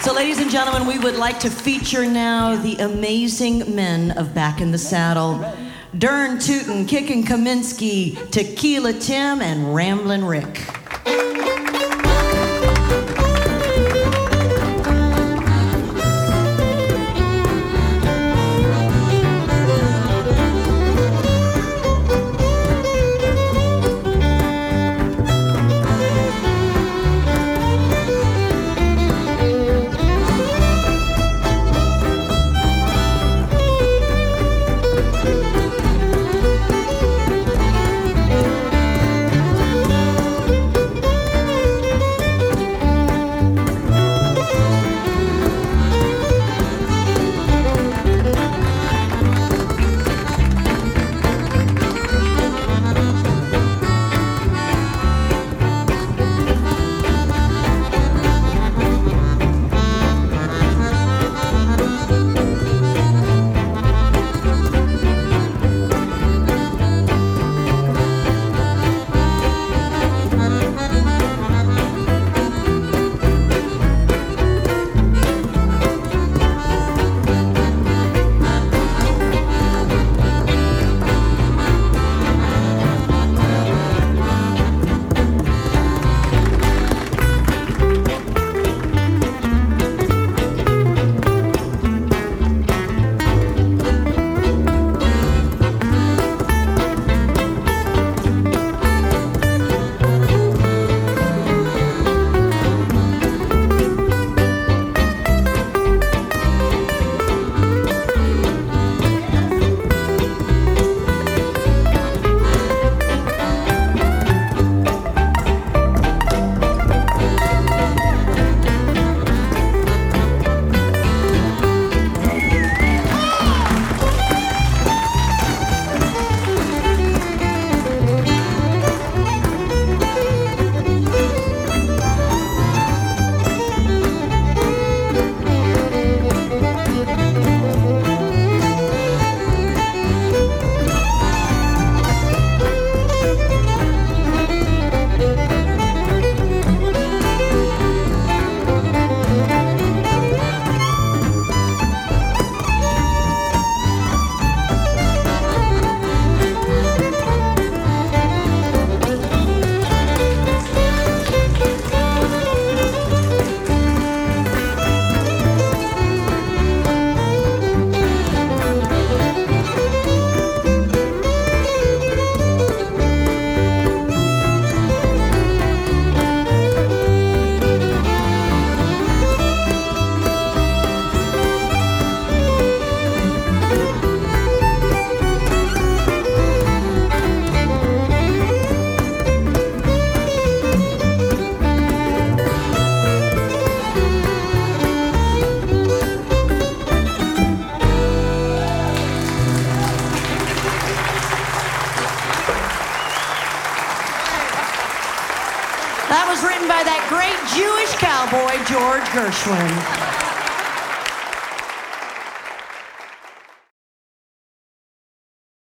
So, ladies and gentlemen, we would like to feature now the amazing men of Back in the Saddle. Dern Tootin', Kickin' Kaminsky, Tequila Tim, and Ramblin' Rick. That was written by that great Jewish cowboy, George Gershwin.